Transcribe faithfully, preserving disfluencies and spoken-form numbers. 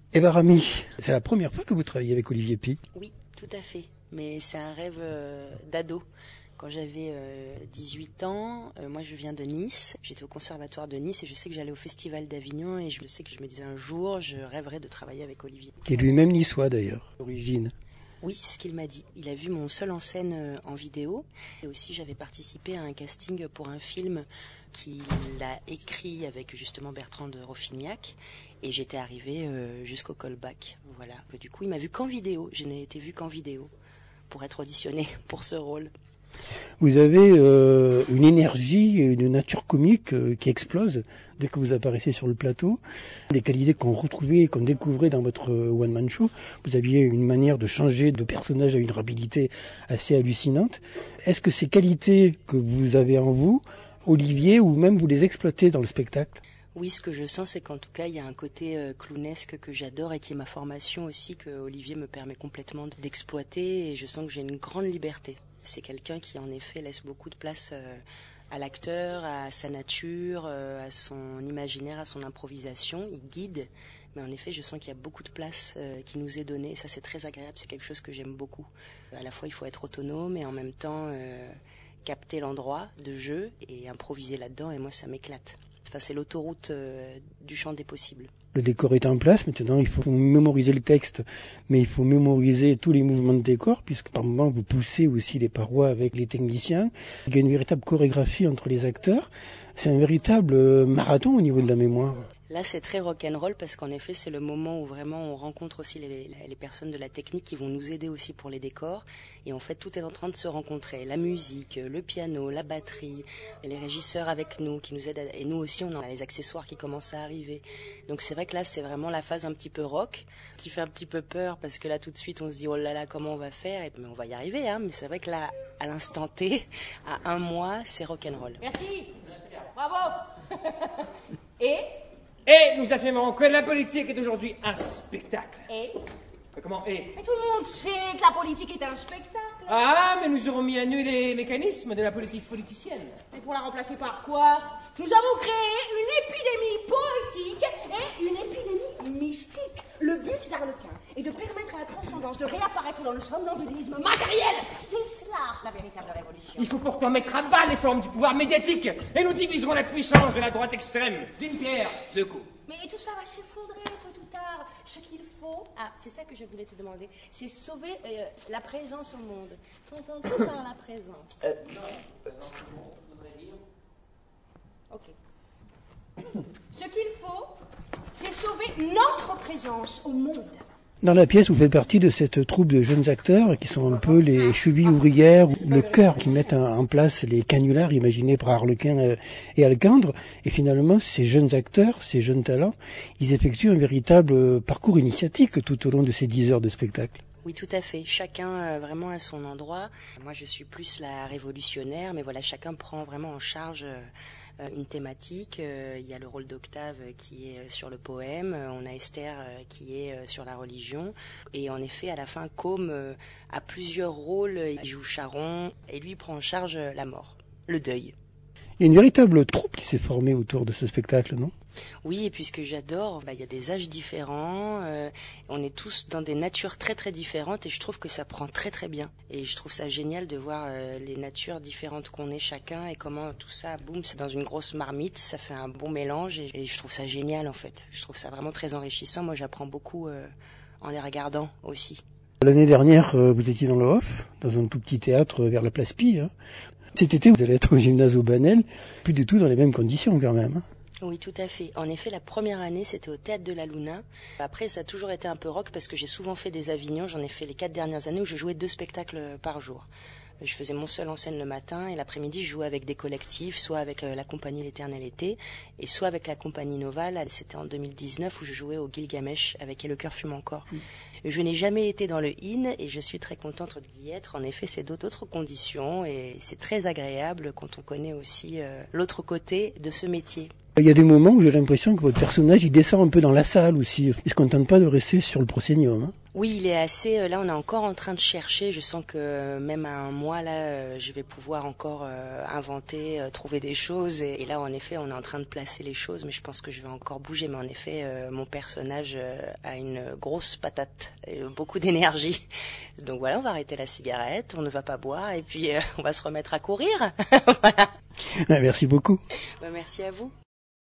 Eva Rami, c'est la première fois que vous travaillez avec Olivier Py? Oui, tout à fait. Mais c'est un rêve euh, d'ado. Quand j'avais euh, dix-huit ans, euh, moi je viens de Nice, j'étais au conservatoire de Nice et je sais que j'allais au festival d'Avignon et je sais que je me disais un jour je rêverais de travailler avec Olivier. Qui est lui-même niçois d'ailleurs, d'origine. Oui, c'est ce qu'il m'a dit. Il a vu mon seul en scène euh, en vidéo et aussi j'avais participé à un casting pour un film qu'il a écrit avec justement Bertrand de Roffignac et j'étais arrivée euh, jusqu'au callback. Voilà. Et du coup, il m'a vu qu'en vidéo. Je n'ai été vue qu'en vidéo pour être auditionnée pour ce rôle. Vous avez euh, une énergie et une nature comique euh, qui explose dès que vous apparaissez sur le plateau. Des qualités qu'on retrouvait, qu'on découvrait dans votre euh, one-man show. Vous aviez une manière de changer de personnage à une rapidité assez hallucinante. Est-ce que ces qualités que vous avez en vous, Olivier, ou même vous les exploitez dans le spectacle ? Oui, ce que je sens, c'est qu'en tout cas, il y a un côté euh, clownesque que j'adore et qui est ma formation aussi, que Olivier me permet complètement d'exploiter et je sens que j'ai une grande liberté. C'est quelqu'un qui, en effet, laisse beaucoup de place euh, à l'acteur, à sa nature, euh, à son imaginaire, à son improvisation. Il guide, mais en effet, je sens qu'il y a beaucoup de place euh, qui nous est donnée. Et ça, c'est très agréable, c'est quelque chose que j'aime beaucoup. À la fois, il faut être autonome et en même temps euh, capter l'endroit de jeu et improviser là-dedans. Et moi, ça m'éclate. Enfin, c'est l'autoroute euh, du champ des possibles. Le décor est en place, maintenant il faut mémoriser le texte, mais il faut mémoriser tous les mouvements de décor, puisque par moments vous poussez aussi les parois avec les techniciens. Il y a une véritable chorégraphie entre les acteurs. C'est un véritable marathon au niveau de la mémoire. Là, c'est très rock'n'roll parce qu'en effet, c'est le moment où vraiment on rencontre aussi les, les personnes de la technique qui vont nous aider aussi pour les décors. Et en fait, tout est en train de se rencontrer. La musique, le piano, la batterie, les régisseurs avec nous qui nous aident. À... Et nous aussi, on a les accessoires qui commencent à arriver. Donc c'est vrai que là, c'est vraiment la phase un petit peu rock qui fait un petit peu peur parce que là, tout de suite, on se dit, oh là là, comment on va faire? Et, mais on va y arriver, hein. Mais c'est vrai que là, à l'instant T, à un mois, c'est rock'n'roll. Merci. Bravo. Et Et nous affirmons que la politique est aujourd'hui un spectacle. Et Comment et Mais tout le monde sait que la politique est un spectacle. Ah, mais nous aurons mis à nu les mécanismes de la politique politicienne. Et pour la remplacer par quoi? Nous avons créé une épidémie politique et une épidémie mystique. Le but d'Arlequin est de permettre à la transcendance de réapparaître dans le somnambulisme matériel. C'est cela la véritable révolution. Il faut pourtant mettre à bas les formes du pouvoir médiatique et nous diviserons la puissance de la droite extrême. D'une pierre, deux coups. Mais tout cela va s'effondrer tôt ou tard. Ce qu'il faut, ah, c'est ça que je voulais te demander, c'est sauver euh, la présence au monde. Qu'entends-tu par la présence? Euh, non, présence au monde, voudrait dire. Ok. Ce qu'il faut, c'est sauver notre présence au monde. Dans la pièce, vous faites partie de cette troupe de jeunes acteurs qui sont un peu les chevilles ouvrières, le cœur qui mettent en place les canulars imaginés par Arlequin et Alcandre. Et finalement, ces jeunes acteurs, ces jeunes talents, ils effectuent un véritable parcours initiatique tout au long de ces dix heures de spectacle. Oui, tout à fait. Chacun euh, vraiment à son endroit. Moi, je suis plus la révolutionnaire, mais voilà, chacun prend vraiment en charge euh, une thématique. Euh, il y a le rôle d'Octave qui est sur le poème. On a Esther euh, qui est sur la religion. Et en effet, à la fin, Côme euh, a plusieurs rôles. Il joue Charon et lui prend en charge la mort, le deuil. Il y a une véritable troupe qui s'est formée autour de ce spectacle, non ? Oui, et puis ce que j'adore, bah, il y a des âges différents, euh, on est tous dans des natures très très différentes et je trouve que ça prend très très bien. Et je trouve ça génial de voir euh, les natures différentes qu'on est chacun et comment tout ça, boum, c'est dans une grosse marmite, ça fait un bon mélange et, et je trouve ça génial en fait. Je trouve ça vraiment très enrichissant, moi j'apprends beaucoup euh, en les regardant aussi. L'année dernière, euh, vous étiez dans le Off, dans un tout petit théâtre vers la place Pie, hein. Cet été, vous allez être au gymnase au Banel, plus du tout dans les mêmes conditions quand même. Oui, tout à fait. En effet, la première année, c'était au Théâtre de la Luna. Après, ça a toujours été un peu rock parce que j'ai souvent fait des Avignons. J'en ai fait les quatre dernières années où je jouais deux spectacles par jour. Je faisais mon seul en scène le matin et l'après-midi, je jouais avec des collectifs, soit avec la compagnie L'Éternel Été et soit avec la compagnie Noval. C'était en deux mille dix-neuf où je jouais au Gilgamesh avec Et le cœur fume encore. Mm. Je n'ai jamais été dans le In et je suis très contente d'y être. En effet, c'est d'autres conditions et c'est très agréable quand on connaît aussi euh, l'autre côté de ce métier. Il y a des moments où j'ai l'impression que votre personnage il descend un peu dans la salle aussi. Il ne se contente pas de rester sur le proscénium, hein. Oui, il est assez... Là, on est encore en train de chercher. Je sens que même à un mois, là, je vais pouvoir encore euh, inventer, euh, trouver des choses. Et, et là, en effet, on est en train de placer les choses, mais je pense que je vais encore bouger. Mais en effet, euh, mon personnage euh, a une grosse patate, et beaucoup d'énergie. Donc voilà, on va arrêter la cigarette, on ne va pas boire, et puis euh, on va se remettre à courir. Voilà. Merci beaucoup. Ben, merci à vous.